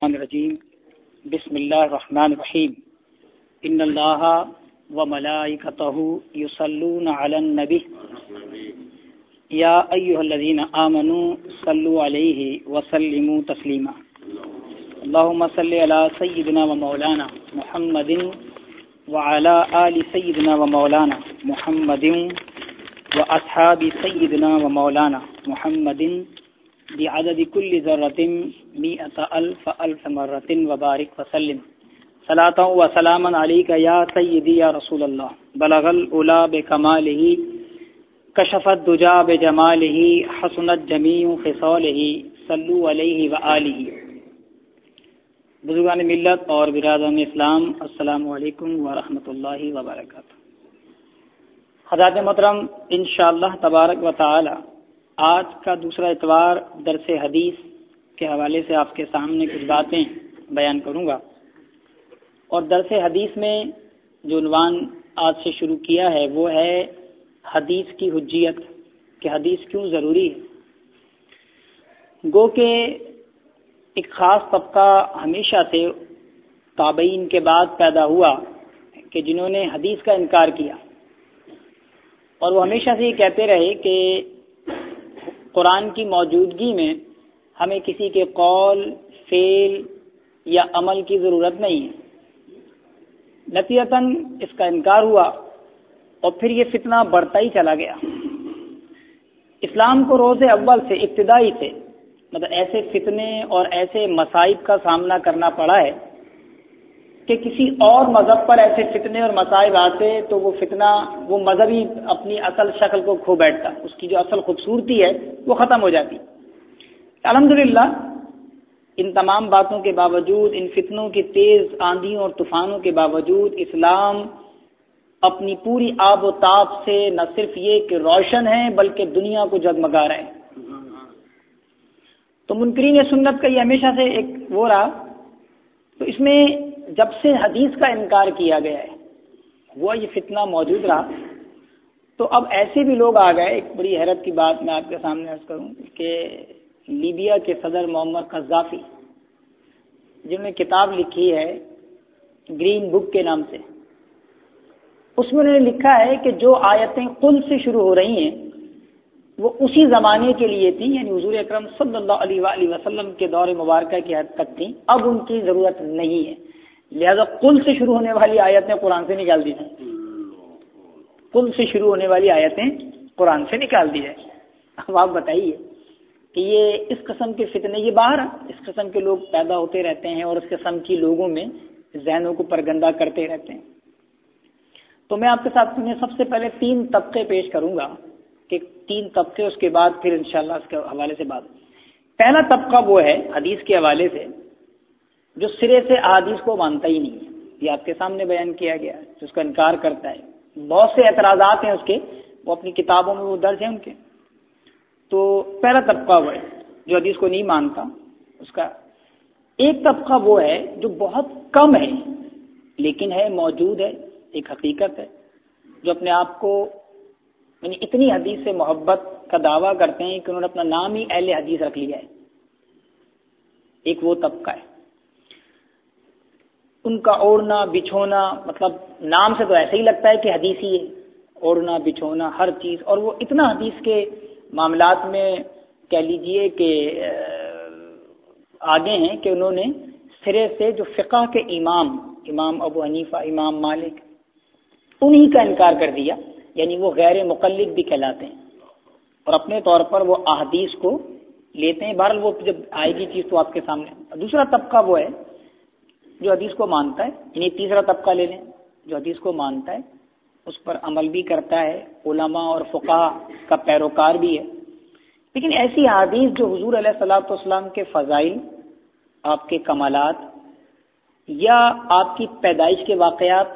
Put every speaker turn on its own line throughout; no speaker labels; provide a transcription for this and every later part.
الرجیم بسم اللہ الرحمن الرحیم ان اللہ وملائکتہ یصلون علی النبی یا ایھا الذین آمنوا صلوا علیہ وسلموا تسلیما اللهم صل علی سیدنا و مولانا محمد وعلى آل سیدنا و مولانا محمد واصحاب سیدنا و مولانا محمد بعدد كل ذرة 100,000 مرة وبارك وسلم صلاة وسلاما عليك يا سيدي يا رسول الله بلغ الأولى بكماله كشف الدجى بجماله حسنت جميع خصاله صلوا عليه وآله. بزرگان ملت اور برادران اسلام، السلام علیکم ورحمۃ اللہ وبرکاتہ. حضرات محترم، انشاءاللہ تبارک و تعالی آج کا دوسرا اتوار درس حدیث کے حوالے سے آپ کے سامنے کچھ باتیں بیان کروں گا. اور درس حدیث میں جو عنوان آج سے شروع کیا ہے وہ ہے حدیث کی حجیت، کہ حدیث کیوں ضروری ہے. گو کہ ایک خاص طبقہ ہمیشہ سے تابعین کے بعد پیدا ہوا کہ جنہوں نے حدیث کا انکار کیا، اور وہ ہمیشہ سے یہ کہتے رہے کہ قرآن کی موجودگی میں ہمیں کسی کے قول، فعل یا عمل کی ضرورت نہیں ہے. نتیجتاً اس کا انکار ہوا اور پھر یہ فتنہ بڑھتا ہی چلا گیا. اسلام کو روز اول سے، ابتدائی سے، مطلب ایسے فتنے اور ایسے مصائب کا سامنا کرنا پڑا ہے کہ کسی اور مذہب پر ایسے فتنے اور مصائب آتے تو وہ فتنہ، وہ مذہب ہی اپنی اصل شکل کو کھو بیٹھتا، اس کی جو اصل خوبصورتی ہے وہ ختم ہو جاتی. الحمدللہ ان تمام باتوں کے باوجود، ان فتنوں کی تیز آندھیوں اور طوفانوں کے باوجود اسلام اپنی پوری آب و تاب سے نہ صرف یہ کہ روشن ہے بلکہ دنیا کو جگمگا رہے ہیں. تو منکرین سنت کا یہ ہمیشہ سے ایک وہ رہا. تو اس میں جب سے حدیث کا انکار کیا گیا ہے وہ یہ فتنہ موجود رہا. تو اب ایسے بھی لوگ آ گئے. ایک بڑی حیرت کی بات میں آپ کے سامنے عرض کروں کہ لیبیا کے صدر معمر قذافی، جنہوں نے کتاب لکھی ہے گرین بک کے نام سے، اس میں انہوں نے لکھا ہے کہ جو آیتیں قل سے شروع ہو رہی ہیں وہ اسی زمانے کے لیے تھی، یعنی حضور اکرم صلی اللہ علیہ وآلہ وسلم کے دور مبارکہ کی حد تک تھیں، اب ان کی ضرورت نہیں ہے. لہذا قل سے شروع ہونے والی آیتیں قرآن سے نکال دی جائیں. قل سے شروع ہونے والی آیتیں قرآن سے نکال دی جائیں. اب آپ بتائیے کہ یہ اس قسم کے فتنے، یہ باہر اس قسم کے لوگ پیدا ہوتے رہتے ہیں اور اس قسم کی لوگوں میں ذہنوں کو پرگندہ کرتے رہتے ہیں. تو میں آپ کے ساتھ سب سے پہلے 3 طبقے پیش کروں گا، کہ 3 طبقے، اس کے بعد پھر انشاءاللہ اس کے حوالے سے بات. پہلا طبقہ وہ ہے حدیث کے حوالے سے جو سرے سے احادیث کو مانتا ہی نہیں ہے. یہ آپ کے سامنے بیان کیا گیا ہے، جو اس کا انکار کرتا ہے. بہت سے اعتراضات ہیں اس کے، وہ اپنی کتابوں میں وہ درج ہیں ان کے. تو پہلا طبقہ وہ ہے جو حدیث کو نہیں مانتا. اس کا ایک طبقہ وہ ہے جو بہت کم ہے لیکن ہے، موجود ہے، ایک حقیقت ہے، جو اپنے آپ کو یعنی اتنی حدیث سے محبت کا دعویٰ کرتے ہیں کہ انہوں نے اپنا نام ہی اہل حدیث رکھ لیا ہے. ایک وہ طبقہ ہے. ان کا اوڑھنا بچھونا، مطلب نام سے تو ایسے ہی لگتا ہے کہ حدیث ہی ہے، اوڑھنا بچھونا ہر چیز. اور وہ اتنا حدیث کے معاملات میں کہہ لیجئے کہ آگے ہیں کہ انہوں نے سرے سے جو فقہ کے امام ابو حنیفہ، امام مالک، انہی کا انکار کر دیا. یعنی وہ غیر مقلد بھی کہلاتے ہیں اور اپنے طور پر وہ احادیث کو لیتے ہیں. بہرحال وہ جب آئے گی چیز تو آپ کے سامنے. دوسرا طبقہ وہ ہے جو حدیث کو مانتا ہے. یعنی تیسرا طبقہ لے لیں جو حدیث کو مانتا ہے، اس پر عمل بھی کرتا ہے، علماء اور فقہا کا پیروکار بھی ہے. لیکن ایسی احادیث جو حضور علیہ الصلوۃ والسلام کے فضائل، آپ کے کمالات یا آپ کی پیدائش کے واقعات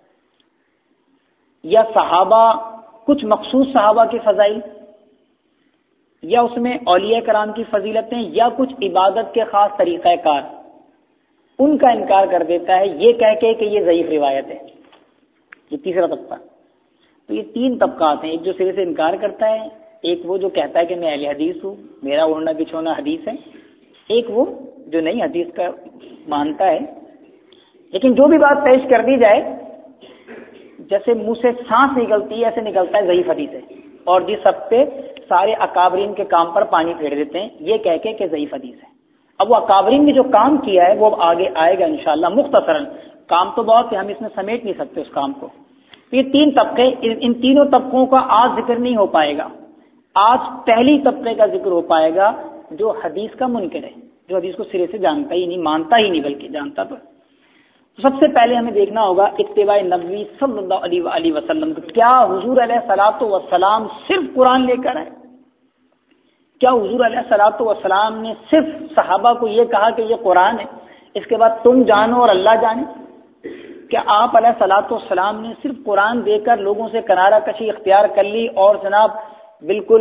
یا صحابہ، کچھ مخصوص صحابہ کے فضائل، یا اس میں اولیاء کرام کی فضیلتیں یا کچھ عبادت کے خاص طریقہ کار، ان کا انکار کر دیتا ہے یہ کہہ کے کہ یہ ضعیف روایت ہے. یہ تیسرا طبقہ. تو یہ 3 طبقات ہیں. ایک جو سرے سے انکار کرتا ہے، ایک وہ جو کہتا ہے کہ میں اہل حدیث ہوں، میرا اوڑھنا بچھونا حدیث ہے، ایک وہ جو نہیں حدیث کا مانتا ہے، لیکن جو بھی بات پیش کر دی جائے جیسے منہ سے سانس نکلتی ہے ایسے نکلتا ہے ضعیف حدیث ہے، اور جس سب پہ سارے اکابرین کے کام پر پانی پھیر دیتے ہیں یہ کہہ کے کہ ضعیف حدیث ہے۔ اب وہ اکابرین نے جو کام کیا ہے وہ آگے آئے گا انشاءاللہ مختصراً، کام تو بہت ہے، ہم اس میں سمیٹ نہیں سکتے اس کام کو۔ یہ تین طبقے، ان تینوں طبقوں کا آج ذکر نہیں ہو پائے گا۔ آج پہلی طبقے کا ذکر ہو پائے گا جو حدیث کا منکر ہے، جو حدیث کو سرے سے جانتا ہی نہیں، مانتا ہی نہیں بلکہ جانتا تو۔ سب سے پہلے ہمیں دیکھنا ہوگا اتباع نبوی صلی اللہ علیہ وسلم، کیا حضور علیہ الصلوۃ والسلام صرف قرآن لے کر آئے؟ کیا حضور علیہ الصلوۃ والسلام نے صرف صحابہ کو یہ کہا کہ یہ قرآن ہے، اس کے بعد تم جانو اور اللہ جانے؟ کیا آپ علیہ الصلوۃ والسلام نے صرف قرآن دے کر لوگوں سے کنارہ کشی اختیار کر لی اور جناب بالکل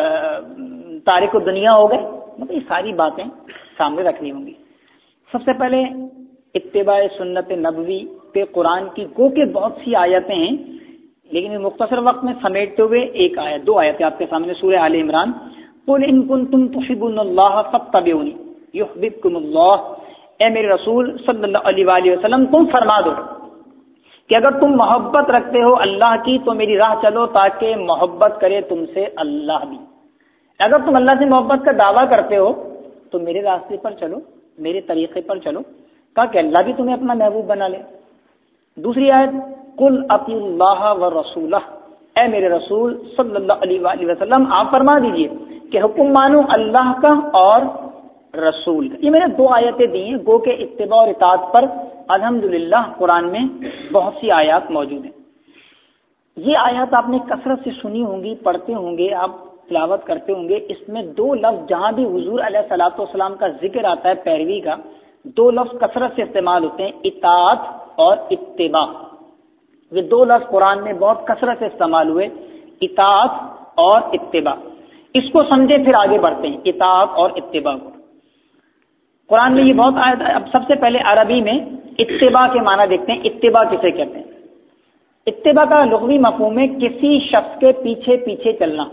تارک دنیا ہو گئے؟ مطلب یہ ساری باتیں سامنے رکھنی ہوں گی۔ سب سے پہلے اتباع سنت نبوی پہ قرآن کی گو کے بہت سی آیتیں ہیں، لیکن مختصر وقت میں سمیٹتے ہوئے ایک آیت، دو آیتیں آپ کے سامنے، سورہ آل عمران، قل ان کنتم تحبون اللہ فاتبعونی یحببکم اللہ، اے میرے رسول صلی اللہ علیہ وآلہ وسلم تم فرما دو کہ اگر تم محبت رکھتے ہو اللہ کی تو میری راہ چلو تاکہ محبت کرے تم سے اللہ بھی۔ اگر تم اللہ سے محبت کا دعویٰ کرتے ہو تو میرے راستے پر چلو، میرے طریقے پر چلو، کہا کہ اللہ بھی تمہیں اپنا محبوب بنا لے۔ دوسری آیت قل اطیعوا اللہ ورسولہ، اے میرے رسول صلی اللہ علیہ وآلہ وسلم آپ فرما دیجئے کہ حکم مانو اللہ کا اور رسول کا۔ یہ میں نے دو آیتیں دی ہیں، گو کہ اتباع اور اطاعت پر الحمدللہ قرآن میں بہت سی آیات موجود ہیں۔ یہ آیات آپ نے کثرت سے سنی ہوں گی، پڑھتے ہوں گے، آپ تلاوت کرتے ہوں گے۔ اس میں دو لفظ جہاں بھی حضور علیہ الصلوۃ والسلام کا ذکر آتا ہے پیروی کا، دو لفظ کثرت سے استعمال ہوتے ہیں، اطاعت اور اتباع۔ یہ دو لفظ قرآن میں بہت کثرت سے استعمال ہوئے، اطاعت اور اتباع۔ اس کو سمجھے پھر آگے بڑھتے ہیں اطاعت اور اتباع کو۔ قرآن میں یہ بہت آیت ہے۔ اب سب سے پہلے عربی میں اتباع کے معنی دیکھتے ہیں، اتباع کسے کہتے ہیں؟ اتباع کا لغوی مفہوم ہے کسی شخص کے پیچھے پیچھے چلنا۔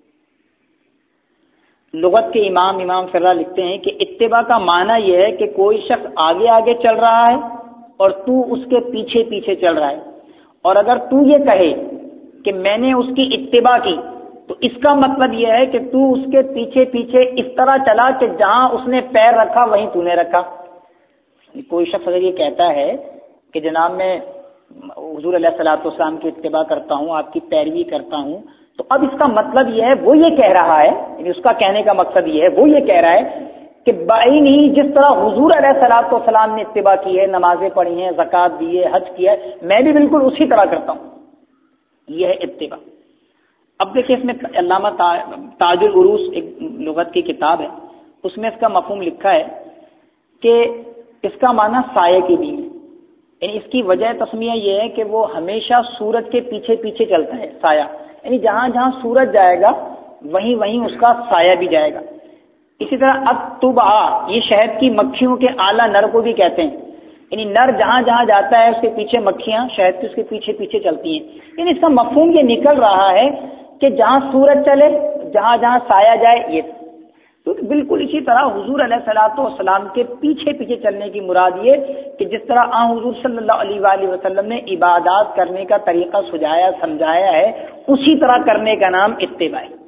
لغت کے امام فرا لکھتے ہیں کہ اتباع کا معنی یہ ہے کہ کوئی شخص آگے آگے چل رہا ہے اور تو اس کے پیچھے پیچھے چل رہا ہے، اور اگر تو یہ کہے کہ میں نے اس کی اتباع کی تو اس کا مطلب یہ ہے کہ تو اس کے پیچھے پیچھے اس طرح چلا کہ جہاں اس نے پیر رکھا وہیں تو نے رکھا۔ کوئی شخص اگر یہ کہتا ہے کہ جناب میں حضور علیہ الصلوۃ والسلام کی اتباع کرتا ہوں، آپ کی پیروی کرتا ہوں، تو اب اس کا مطلب یہ ہے، وہ یہ کہہ رہا ہے، یعنی اس کا کہنے کا مقصد یہ ہے، وہ یہ کہہ رہا ہے کہ بائی نہیں، جس طرح حضور علیہ الصلوۃ والسلام نے اتباع کی ہے، نمازیں پڑھی ہیں، زکوٰۃ دی ہے، حج کیا ہے، میں بھی بالکل اسی طرح کرتا ہوں۔ یہ ہے اتباع۔ اب دیکھیں اس میں علامہ تاج العروس ایک لغت کی کتاب ہے، اس میں اس کا مفہوم لکھا ہے کہ اس کا معنی سائے کی بھی ہے، یعنی اس کی وجہ تسمیہ یہ ہے کہ وہ ہمیشہ سورج کے پیچھے پیچھے چلتا ہے، سایہ، یعنی جہاں جہاں سورج جائے گا وہیں وہیں اس کا سایہ بھی جائے گا۔ اسی طرح اتبع، یہ شہد کی مکھیوں کے اعلیٰ نر کو بھی کہتے ہیں، یعنی نر جہاں جہاں جاتا ہے اس کے پیچھے مکھیاں شہد کے اس کے پیچھے پیچھے چلتی ہیں۔ یعنی اس کا مفہوم یہ نکل رہا ہے کہ جہاں سورج چلے، جہاں جہاں سایہ جائے، یہ تو بالکل اسی طرح حضور علیہ الصلوۃ والسلام کے پیچھے پیچھے چلنے کی مراد یہ کہ جس طرح حضور صلی اللہ علیہ وآلہ وسلم نے عبادات کرنے کا طریقہ سجایا سمجھایا ہے، اسی طرح کرنے کا نام اتباع ہے۔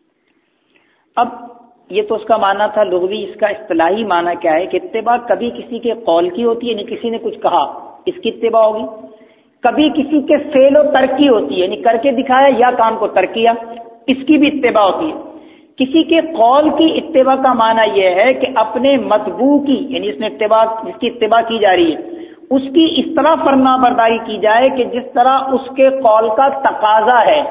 اب یہ تو اس کا معنی تھا لغوی، اس کا اصطلاحی معنی کیا ہے کہ اتباع کبھی کسی کے قول کی ہوتی ہے، یعنی کسی نے کچھ کہا اس کی اتباع ہوگی، کبھی کسی کے فعل و ترک کی ہوتی ہے، یعنی کر کے دکھایا یا کام کو ترک کیا، اس کی بھی اتباع ہوتی ہے۔ کسی کے قول کی اتباع کا معنی یہ ہے کہ اپنے متبوع کی، یعنی اس نے اتباع، جس کی اتباع کی جا رہی ہے، اس کی اس طرح فرما برداری کی جائے کہ جس طرح اس کے قول کا تقاضا ہے۔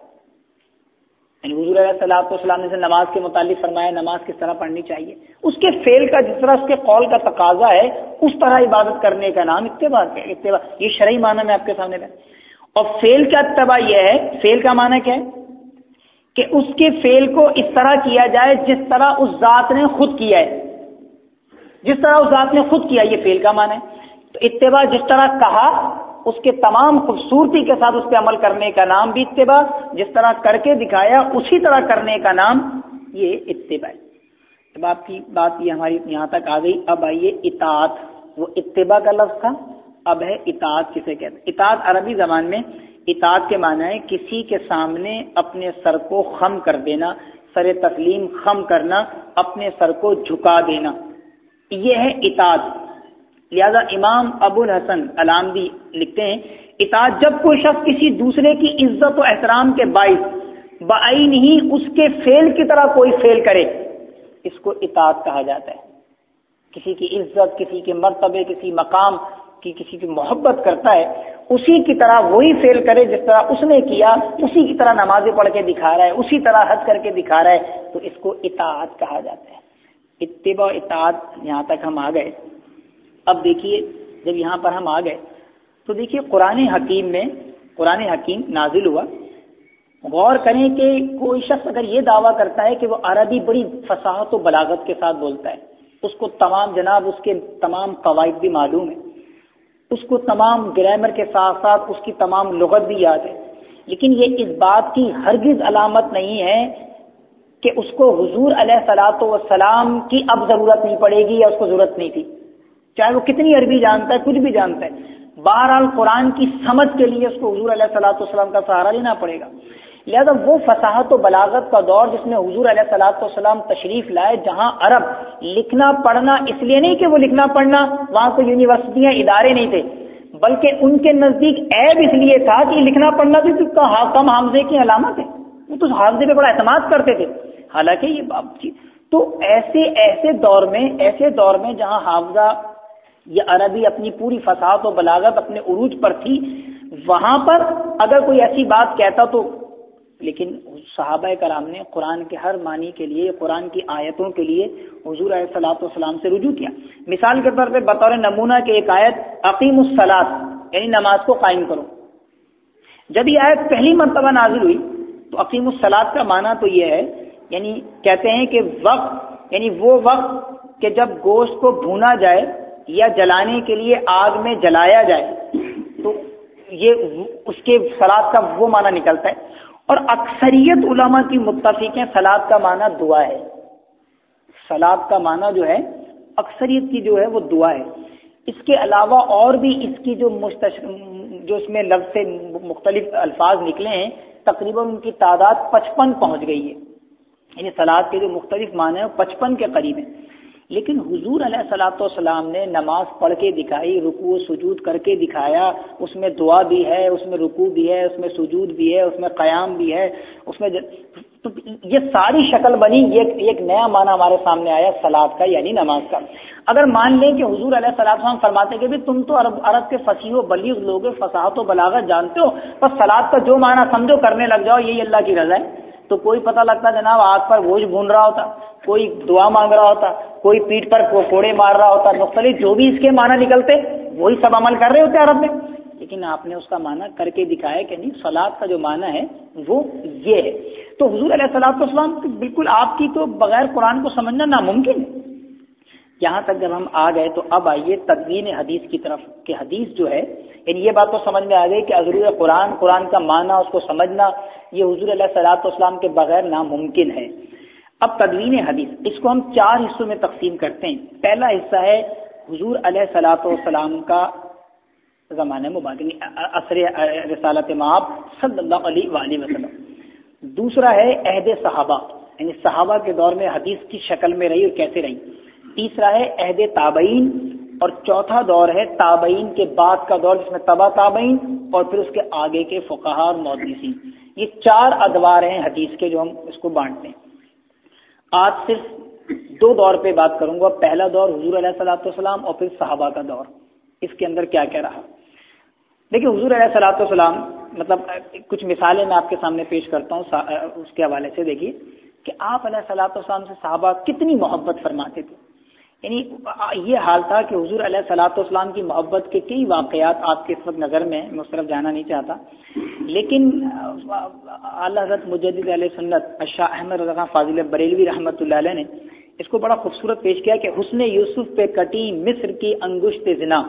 یعنی حضور علیہ الصلوۃ والسلام نے نماز کے متعلق فرمایا نماز کس طرح پڑھنی چاہیے، اس کے فعل کا جس طرح اس کے قول کا تقاضا ہے اس طرح عبادت کرنے کا نام اتباع ہے۔ اتباع یہ شرعی معنی میں آپ کے سامنے ہے۔ اور فعل کا اتباع یہ ہے، فعل کا معنی کیا ہے کہ اس کے فعل کو اس طرح کیا جائے جس طرح اس ذات نے خود کیا ہے، جس طرح اس ذات نے خود کیا، یہ فعل کا معنی ہے۔ تو اتباع جس طرح کہا اس کے تمام خوبصورتی کے ساتھ اس پہ عمل کرنے کا نام بھی اتباع، جس طرح کر کے دکھایا اسی طرح کرنے کا نام یہ اتباع ہے۔ اب آپ کی بات یہ ہماری یہاں تک آ گئی. اب آئیے اطاعت. وہ اتباع کا لفظ تھا, اب ہے اطاعت کسے کہتے ہیں. اطاعت عربی زبان میں اطاعت کے معنی ہے کسی کے سامنے اپنے سر کو خم کر دینا, سر تسلیم خم کرنا, اپنے سر کو جھکا دینا, یہ ہے اطاعت. لہذا امام ابو الحسن العامدی لکھتے ہیں اطاعت جب کوئی شخص کسی دوسرے کی عزت و احترام کے باعث بعین ہی اس کے فعل کی طرح کوئی فعل کرے, اس کو اطاعت کہا جاتا ہے. کسی کی عزت, کسی کے مرتبے, کسی مقام کی, کسی کی محبت کرتا ہے, اسی کی طرح وہی فعل کرے جس طرح اس نے کیا, اسی کی طرح نمازیں پڑھ کے دکھا رہا ہے, اسی طرح حج کر کے دکھا رہا ہے, تو اس کو اطاعت کہا جاتا ہے. اتباع اطاعت یہاں تک ہم آ گئے. اب دیکھیے جب یہاں پر ہم آ گئے تو دیکھیے قرآن حکیم نازل ہوا. غور کریں کہ کوئی شخص اگر یہ دعویٰ کرتا ہے کہ وہ عربی بڑی فصاحت و بلاغت کے ساتھ بولتا ہے, اس کو تمام جناب اس کے تمام قواعد بھی معلوم ہے, اس کو تمام گرامر کے ساتھ ساتھ اس کی تمام لغت بھی یاد ہے, لیکن یہ اس بات کی ہرگز علامت نہیں ہے کہ اس کو حضور علیہ الصلوۃ والسلام کی اب ضرورت نہیں پڑے گی یا اس کو ضرورت نہیں تھی, چاہے وہ کتنی عربی جانتا ہے, کچھ بھی جانتا ہے. بہرحال قرآن کی سمجھ کے لیے اس کو حضور علیہ الصلوۃ والسلام کا سہارا لینا پڑے گا. لہذا وہ فصاحت و بلاغت کا دور جس میں حضور علیہ الصلوۃ والسلام تشریف لائے, جہاں عرب لکھنا پڑھنا اس لیے نہیں کہ وہ لکھنا پڑھنا وہاں کوئی یونیورسٹیاں ادارے نہیں تھے, بلکہ ان کے نزدیک عیب اس لیے تھا کہ لکھنا پڑھنا بھی کم حافظے کی علامت ہے, وہ تو حافظے پہ بڑا اعتماد کرتے تھے. حالانکہ یہ بات تھی تو ایسے دور میں جہاں حافظہ یہ عربی اپنی پوری فصاحت و بلاغت اپنے عروج پر تھی, وہاں پر اگر کوئی ایسی بات کہتا تو, لیکن صحابہ کرام نے قرآن کے ہر معنی کے لیے, قرآن کی آیتوں کے لیے حضور علیہ الصلوۃ والسلام سے رجوع کیا. مثال کے طور پہ بطور نمونہ کے ایک آیت اقیم الصلاۃ یعنی نماز کو قائم کرو. جب یہ آیت پہلی مرتبہ نازل ہوئی تو اقیم الصلاۃ کا معنی تو یہ ہے, یعنی کہتے ہیں کہ وقت یعنی وہ وقت کہ جب گوشت کو بھونا جائے یا جلانے کے لیے آگ میں جلایا جائے, تو یہ اس کے صلاۃ کا وہ معنی نکلتا ہے. اور اکثریت علماء کی متفق ہیں صلاۃ کا معنی دعا ہے. صلاۃ کا معنی جو ہے اکثریت کی جو ہے وہ دعا ہے. اس کے علاوہ اور بھی اس کی جو اس میں لفظ سے مختلف الفاظ نکلے ہیں, تقریباً ان کی تعداد 55 پہنچ گئی ہے. یعنی صلاۃ کے جو مختلف معنی ہیں 55 کے قریب ہیں. لیکن حضور علیہ الصلوۃ والسلام نے نماز پڑھ کے دکھائی, رکوع و سجود کر کے دکھایا, اس میں دعا بھی ہے, اس میں رکوع بھی ہے, اس میں سجود بھی ہے, اس میں قیام بھی ہے, اس میں تو یہ ساری شکل بنی, ایک نیا معنی ہمارے سامنے آیا صلاۃ کا یعنی نماز کا. اگر مان لیں کہ حضور علیہ الصلوۃ والسلام فرماتے کہ تم تو عرب کے فصیح و بلیغ لوگ, فصاحت و بلاغت جانتے ہو, بس صلاۃ کا جو معنی سمجھو کرنے لگ جاؤ, یہی اللہ کی رضا ہے, تو کوئی پتہ لگتا جناب آگ پر بوجھ بھون رہا ہوتا, کوئی دعا مانگ رہا ہوتا, کوئی پیٹھ پر کوڑے مار رہا ہوتا, مختلف جو بھی اس کے معنی نکلتے وہی سب عمل کر رہے ہوتے عرب میں. لیکن آپ نے اس کا معنی کر کے دکھایا کہ نہیں, صلاۃ کا جو معنی ہے وہ یہ ہے. تو حضور علیہ الصلوۃ والسلام بالکل آپ کی تو بغیر قرآن کو سمجھنا ناممکن ہے. یہاں تک جب ہم آ گئے تو اب آئیے تدوین حدیث کی طرف, کہ حدیث جو ہے یعنی یہ بات تو سمجھ میں آ گئی کہ حضور قرآن کا معنی اس کو سمجھنا یہ حضور علیہ الصلوۃ والسلام کے بغیر ناممکن ہے. اب تدوین حدیث, اس کو ہم 4 حصوں میں تقسیم کرتے ہیں. پہلا حصہ ہے حضور علیہ الصلوۃ والسلام کا زمانہ مبارک, عصر رسالت مآب صلی اللہ علیہ وآلہ وسلم. دوسرا ہے عہد صحابہ, یعنی صحابہ کے دور میں حدیث کی شکل میں رہی اور کیسے رہی. تیسرا ہے عہد تابعین, اور چوتھا دور ہے تابعین کے بعد کا دور جس میں تبع تابعین اور پھر اس کے آگے کے فقہاء اور محدثین. یہ 4 ادوار ہیں حدیث کے جو ہم اس کو بانٹتے ہیں. آج صرف 2 دور پہ بات کروں گا. پہلا دور حضور علیہ الصلوۃ والسلام اور پھر صحابہ کا دور, اس کے اندر کیا کیا رہا. دیکھیں حضور علیہ الصلوۃ والسلام, مطلب کچھ مثالیں میں آپ کے سامنے پیش کرتا ہوں اس کے حوالے سے. دیکھیے کہ آپ علیہ الصلوۃ والسلام سے صحابہ کتنی محبت فرماتے تھے. یعنی یہ حال تھا کہ حضور علیہ الصلوۃ والسلام کی محبت کے کئی واقعات آپ کے اس وقت نظر میں, میں اس طرف جانا نہیں چاہتا, لیکن اعلیٰ حضرت مجدد علیہ سنت شاہ احمد رضا خان فاضل بریلوی رحمۃ اللہ علیہ نے اس کو بڑا خوبصورت پیش کیا کہ حسن یوسف پہ کٹی مصر کی انگشت زنا,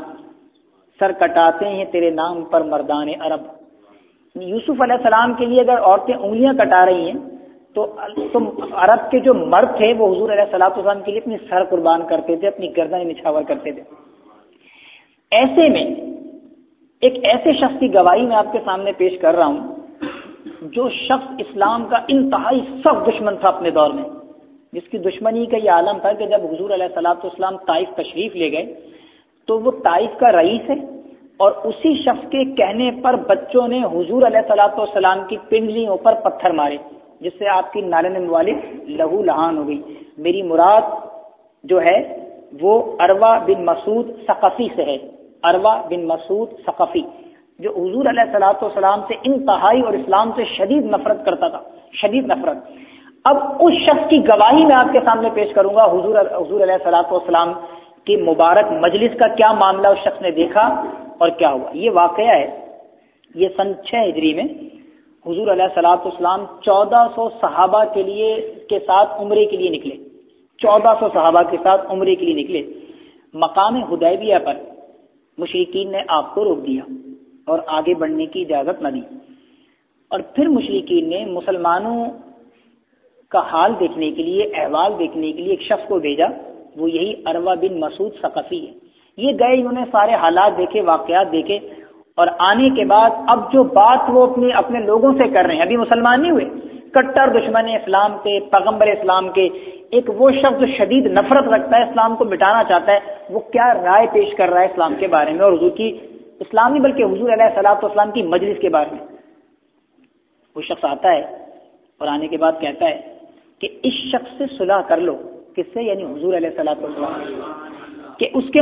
سر کٹاتے ہیں تیرے نام پر مردان عرب. یوسف علیہ السلام کے لیے اگر عورتیں انگلیاں کٹا رہی ہیں تو تم عرب کے جو مرد تھے وہ حضور علیہ الصلوۃ والسلام کے لیے اپنی سر قربان کرتے تھے، اپنی گردن نچھاور کرتے تھے۔ ایسے میں ایک ایسے شخص کی گواہی میں آپ کے سامنے پیش کر رہا ہوں جو شخص اسلام کا انتہائی سخت دشمن تھا اپنے دور میں، جس کی دشمنی کا یہ عالم تھا کہ جب حضور علیہ الصلوۃ والسلام طائف تشریف لے گئے تو وہ طائف کا رئیس ہے، اور اسی شخص کے کہنے پر بچوں نے حضور علیہ الصلوۃ والسلام کی پنڈلیوں پر پتھر مارے، جس سے آپ کی نالے مبالغ لہو لہان ہو گئی۔ میری مراد جو ہے وہ عروہ بن مسعود ثقفی سے ہے، عروہ بن مسعود ثقفی، جو حضور علیہ الصلوۃ والسلام سے انتہائی اور اسلام سے شدید نفرت کرتا تھا، شدید نفرت۔ اب اس شخص کی گواہی میں آپ کے سامنے پیش کروں گا، حضور علیہ الصلوۃ والسلام کی مبارک مجلس کا کیا معاملہ اس شخص نے دیکھا اور کیا ہوا۔ یہ واقعہ ہے، یہ سن 6 ہجری میں حضور علیہ الصلوۃ والسلام 1400 صحابہ کے ساتھ عمرے کے لیے نکلے، 1400 صحابہ کے ساتھ عمرے کے لیے نکلے۔ مقام حدیبیہ پر مشرکین نے آپ کو روک دیا اور آگے بڑھنے کی اجازت نہ دی، اور پھر مشرکین نے مسلمانوں کا حال دیکھنے کے لیے، احوال دیکھنے کے لیے ایک شخص کو بھیجا، وہ یہی عروہ بن مسعود ثقفی ہے۔ یہ گئے، انہوں نے سارے حالات دیکھے، واقعات دیکھے، اور آنے کے بعد اب جو بات وہ اپنے لوگوں سے کر رہے ہیں، ابھی مسلمان نہیں ہوئے، کٹر دشمن اسلام کے، پیغمبر اسلام کے، ایک وہ شخص جو شدید نفرت رکھتا ہے، اسلام کو مٹانا چاہتا ہے، وہ کیا رائے پیش کر رہا ہے اسلام کے بارے میں، اور حضور کی اسلام نہیں بلکہ حضور علیہ الصلوۃ والسلام کی مجلس کے بارے میں۔ وہ شخص آتا ہے اور آنے کے بعد کہتا ہے کہ اس شخص سے صلح کر لو، کس سے؟ یعنی حضور علیہ الصلوۃ والسلام، کہ اس کے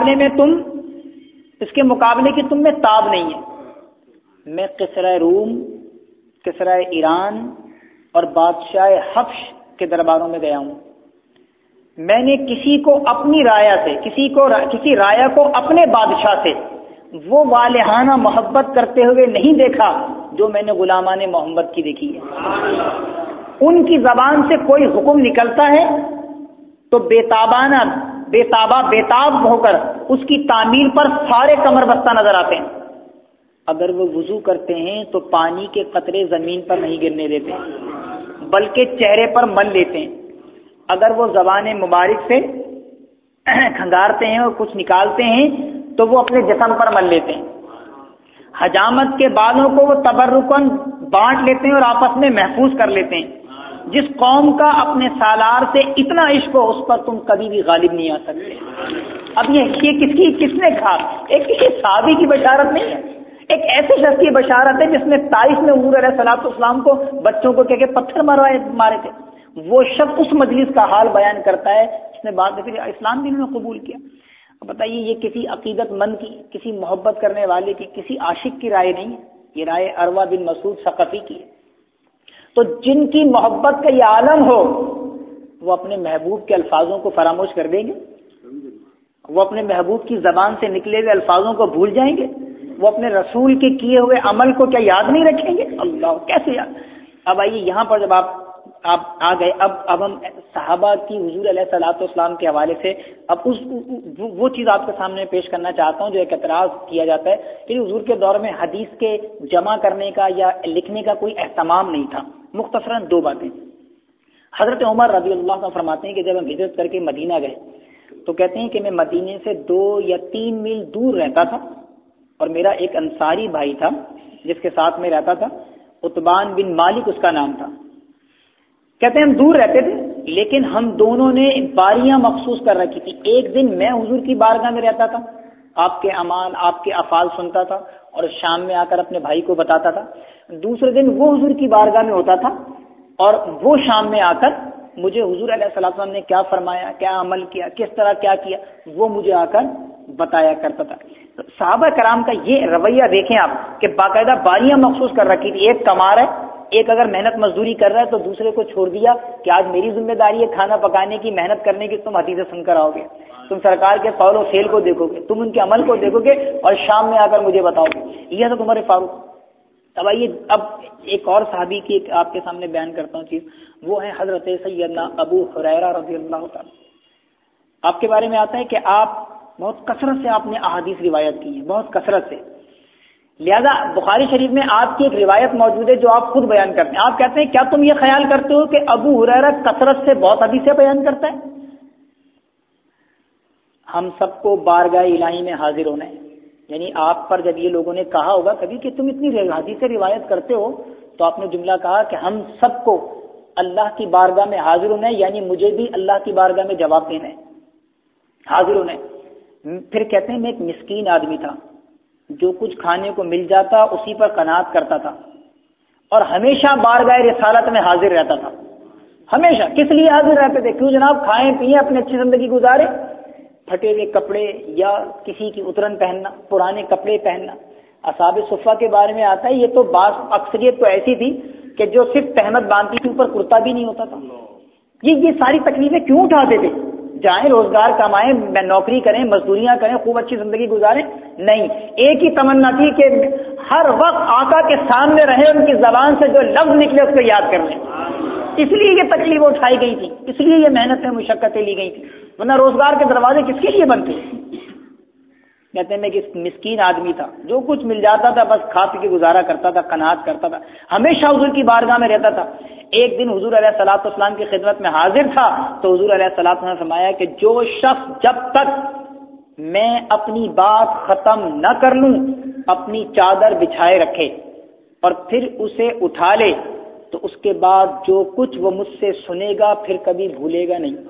مقابلے کی تم میں تاب نہیں ہے۔ میں کسرا روم، کسرا ایران اور بادشاہ حبش کے درباروں میں گیا ہوں، میں نے کسی کو اپنی رایا سے، کسی رایا کو اپنے بادشاہ سے وہ والہانہ محبت کرتے ہوئے نہیں دیکھا جو میں نے غلامان محمد کی دیکھی ہے۔ ان کی زبان سے کوئی حکم نکلتا ہے تو بےتاب ہو کر اس کی تعمیل پر سارے کمر بستہ نظر آتے ہیں۔ اگر وہ وضو کرتے ہیں تو پانی کے قطرے زمین پر نہیں گرنے دیتے بلکہ چہرے پر مل لیتے ہیں۔ اگر وہ زبان مبارک سے کھنگارتے ہیں اور کچھ نکالتے ہیں تو وہ اپنے جسم پر مل لیتے ہیں۔ حجامت کے بالوں کو وہ تبرکن بانٹ لیتے ہیں اور آپس میں محفوظ کر لیتے ہیں۔ جس قوم کا اپنے سالار سے اتنا عشق ہو اس پر تم کبھی بھی غالب نہیں آ سکتے۔ اب یہ کس نے کہا؟ ایک کسی صحابی کی بشارت نہیں ہے، ایک ایسے شخص کی بشارت ہے جس نے طائف میں حضور علیہ الصلوۃ والسلام کو بچوں کو کہہ کے پتھر مارے تھے۔ وہ شخص اس مجلس کا حال بیان کرتا ہے جس نے بعد میں پھر اسلام بھی انہوں نے قبول کیا۔ اب بتائیے، یہ کسی عقیدت مند کی، کسی محبت کرنے والے کی، کسی عاشق کی رائے نہیں ہے، یہ رائے عروہ بن مسعود ثقفی کی ہے۔ تو جن کی محبت کا یہ عالم ہو وہ اپنے محبوب کے الفاظوں کو فراموش کر دیں گے؟ وہ اپنے محبوب کی زبان سے نکلے ہوئے الفاظوں کو بھول جائیں گے؟ وہ اپنے رسول کے کیے ہوئے عمل کو کیا یاد نہیں رکھیں گے؟ اللہ، کیسے یاد؟ اب آئیے یہاں پر جب آپ آ گئے، اب ہم صحابہ کی حضور علیہ الصلوۃ والسلام کے حوالے سے اب وہ چیز آپ کے سامنے پیش کرنا چاہتا ہوں جو ایک اعتراض کیا جاتا ہے کہ حضور کے دور میں حدیث کے جمع کرنے کا یا لکھنے کا کوئی اہتمام نہیں تھا۔ مختصراً 2 باتیں۔ حضرت عمر رضی اللہ عنہ فرماتے ہیں کہ جب ہم ہجرت کر کے مدینہ گئے تو کہتے ہیں کہ میں مدینے سے 2 یا 3 میل دور رہتا تھا، اور میرا ایک انصاری بھائی تھا جس کے ساتھ میں رہتا تھا، عتبان بن مالک اس کا نام تھا۔ کہتے ہیں ہم دور رہتے تھے لیکن ہم دونوں نے باریاں مخصوص کر رکھی تھی۔ ایک دن میں حضور کی بارگاہ میں رہتا تھا، آپ کے اعمال، آپ کے افعال سنتا تھا اور شام میں آ کر اپنے بھائی کو بتاتا تھا۔ دوسرے دن وہ حضور کی بارگاہ میں ہوتا تھا اور وہ شام میں آ کر مجھے حضور علیہ الصلوۃ والسلام نے کیا فرمایا، کیا عمل کیا، کس طرح کیا کیا، وہ مجھے آ کر بتایا کرتا تھا۔ صحابہ کرام کا یہ رویہ دیکھیں آپ کہ باقاعدہ باریاں مخصوص کر رکھی تھی۔ ایک کمار ہے، ایک اگر محنت مزدوری کر رہا ہے تو دوسرے کو چھوڑ دیا کہ آج میری ذمہ داری ہے کھانا پکانے کی، محنت کرنے کی، تم حدیثیں سن کر آؤ گے، تم سرکار کے قول و فعل کو دیکھو گے، تم ان کے عمل کو دیکھو گے اور شام میں آ کر مجھے بتاؤ گے۔ یہ حضرت عمر فاروق۔ اب آئیے اب ایک اور صحابی کی آپ کے سامنے بیان کرتا ہوں چیز، وہ ہے حضرت سیدنا ابو ہریرہ رضی اللہ تعالی۔ آپ کے بارے میں آتا ہے کہ آپ بہت کثرت سے آپ نے احادیث روایت کی ہیں، بہت کثرت سے۔ لہذا بخاری شریف میں آپ کی ایک روایت موجود ہے جو آپ خود بیان کرتے ہیں. آپ کہتے ہیں کیا تم یہ خیال کرتے ہو کہ ابو ہریرہ کثرت سے بہت حدیثیں بیان کرتا ہے؟ ہم سب کو بارگاہ الہی میں حاضر ہونا ہے. یعنی آپ پر جب یہ لوگوں نے کہا ہوگا کبھی کہ تم اتنی حدیثیں روایت کرتے ہو، تو آپ نے جملہ کہا کہ ہم سب کو اللہ کی بارگاہ میں حاضر ہونا ہے، یعنی مجھے بھی اللہ کی بارگاہ میں جواب دینا ہے، حاضر ہونا ہے. پھر کہتے ہیں میں ایک مسکین آدمی تھا، جو کچھ کھانے کو مل جاتا اسی پر قناعت کرتا تھا، اور ہمیشہ بارگاہ رسالت میں حاضر رہتا تھا. ہمیشہ کس لیے حاضر رہتے تھے؟ کیوں جناب؟ کھائیں پیئیں، اپنی اچھی زندگی گزارے. پھٹے ہوئے کپڑے یا کسی کی اترن پہننا، پرانے کپڑے پہننا. اصحاب صفہ کے بارے میں آتا ہے یہ تو بعض اکثریت تو ایسی تھی کہ جو صرف تہمت باندھتی تھی، اوپر کرتا بھی نہیں ہوتا تھا. یہ ساری تکلیفیں کیوں اٹھاتے تھے؟ جائیں روزگار کمائیں، نوکری کریں، مزدوریاں کریں، خوب اچھی زندگی گزاریں؟ نہیں، ایک ہی تمنا تھی کہ ہر وقت آقا کے سامنے رہے، ان کی زبان سے جو لفظ نکلے اس کو یاد کر لیں. اس لیے یہ تکلیف اٹھائی گئی تھی، اس لیے یہ محنتیں مشقتیں لی گئی تھی، ورنہ روزگار کے دروازے کس کے لیے بنتے؟ کہتے ہیں میں کہ مسکین آدمی تھا، جو کچھ مل جاتا تھا بس کھا پی کے گزارا کرتا تھا، قناعت کرتا تھا، ہمیشہ حضور کی بارگاہ میں رہتا تھا. ایک دن حضور علیہ الصلوۃ والسلام کی خدمت میں حاضر تھا تو حضور علیہ الصلوۃ والسلام نے فرمایا کہ جو شخص جب تک میں اپنی بات ختم نہ کر لوں اپنی چادر بچھائے رکھے اور پھر اسے اٹھا لے تو اس کے بعد جو کچھ وہ مجھ سے سنے گا پھر کبھی بھولے گا نہیں.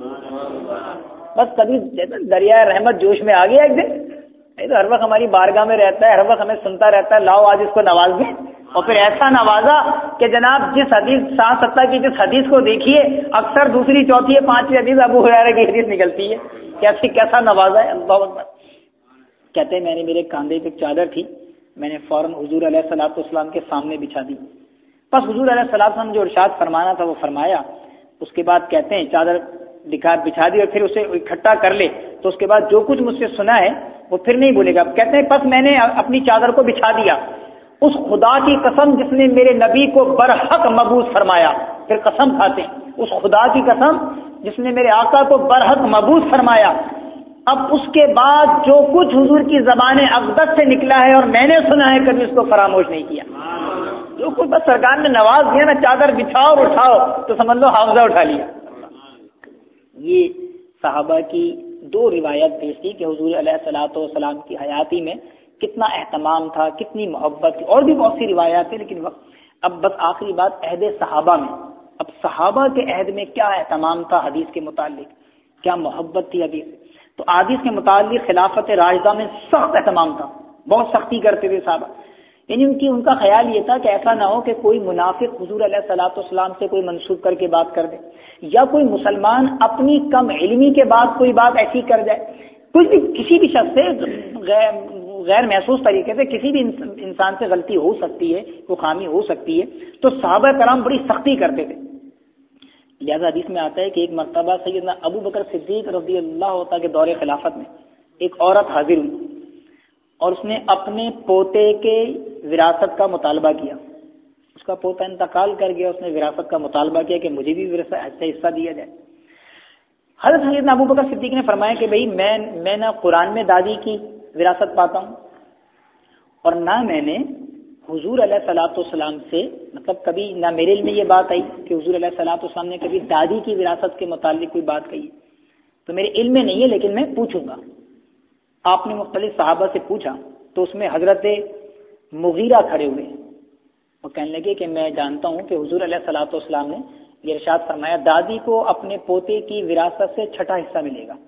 بس کبھی دریائے رحمت جوش میں آ گیا ایک دن، تو ہر وقت ہماری بارگاہ میں رہتا ہے، ہر وقت ہمیں سنتا رہتا ہے، لاؤ آج اس کو نواز دیں. اور پھر ایسا نوازا کہ جناب جس حدیث 7 کی جس حدیث کو دیکھیے اکثر دوسری چوتھی پانچویں حدیث ابو ہریرہ کی حدیث نکلتی ہے. کیسا نوازا ہے. اللہ اکبر. کہتے ہیں میں نے میرے کاندھے پہ ایک چادر تھی، میں نے فوراً حضور علیہ الصلوۃ والسلام کے سامنے بچھا دی. بس حضور علیہ الصلوۃ والسلام جو ارشاد فرمانا تھا وہ فرمایا. اس کے بعد کہتے ہیں چادر بچھا دی اور پھر اسے اکٹھا کر لے تو اس کے بعد جو کچھ مجھ سے سنا ہے وہ پھر نہیں بھولے گا. کہتے ہیں پس میں نے اپنی چادر کو بچھا دیا. اس خدا کی قسم جس نے میرے نبی کو برحق مبعوث فرمایا. پھر قسم کھاتے ہیں اس خدا کی قسم جس نے میرے آقا کو برحق مبعوث فرمایا. اب اس کے بعد جو کچھ حضور کی زبان اقدس سے نکلا ہے اور میں نے سنا ہے کبھی اس کو فراموش نہیں کیا. جو کچھ بس سرکار نے نواز دیا نا، چادر بچھاؤ اور اٹھاؤ تو سمجھ لو حافظہ اٹھا لیا. یہ صحابہ کی 2 روایت پیش کی کہ حضور علیہ الصلوۃ والسلام کی حیاتی میں کتنا اہتمام تھا، کتنی محبت تھی. اور بھی بہت سی روایات ہیں لیکن اب بس آخری بات عہد صحابہ میں. اب صحابہ کے عہد میں کیا اہتمام تھا حدیث کے متعلق، کیا محبت تھی حدیث. تو حدیث کے متعلق خلافت راشدہ میں سخت اہتمام تھا، بہت سختی کرتے تھے صحابہ. یعنی ان کا خیال یہ تھا کہ ایسا نہ ہو کہ کوئی منافق حضور علیہ الصلوۃ والسلام سے کوئی منسوب کر کے بات کر دے، یا کوئی مسلمان اپنی کم علمی کے بعد کوئی بات ایسی کر جائے. کچھ بھی کسی بھی شخص سے غیر محسوس طریقے سے کسی بھی انسان سے غلطی ہو سکتی ہے، کوئی خامی ہو سکتی ہے. تو صحابہ کرام بڑی سختی کرتے تھے. لہذا حدیث میں آتا ہے کہ ایک مرتبہ سیدنا ابو بکر صدیق رضی اللہ عنہ کے دور خلافت میں ایک عورت حاضر ہوئی اور اس نے اپنے پوتے کے وراثت کا مطالبہ کیا. اس کا پوتا انتقال کر گیا، اس نے وراثت کا مطالبہ کیا کہ مجھے بھی حصہ دیا جائے. حضرت سیدنا ابو بکر صدیق نے فرمایا کہ بھئی میں نہ قرآن میں دادی کی وراثت پاتا ہوں اور نہ میں نے حضور علیہ الصلوۃ والسلام سے، مطلب کبھی نہ میرے علم میں یہ بات آئی کہ حضور علیہ الصلوۃ والسلام نے کبھی دادی کی وراثت کے متعلق کوئی بات کہی. تو میرے علم میں نہیں ہے لیکن میں پوچھوں گا. آپ نے مختلف صحابہ سے پوچھا تو اس میں حضرت مغیرہ کھڑے ہوئے اور کہنے لگے کہ میں جانتا ہوں کہ حضور علیہ الصلوۃ والسلام نے یہ ارشاد فرمایا دادی کو اپنے پوتے کی وراثت سے 6واں حصہ ملے گا.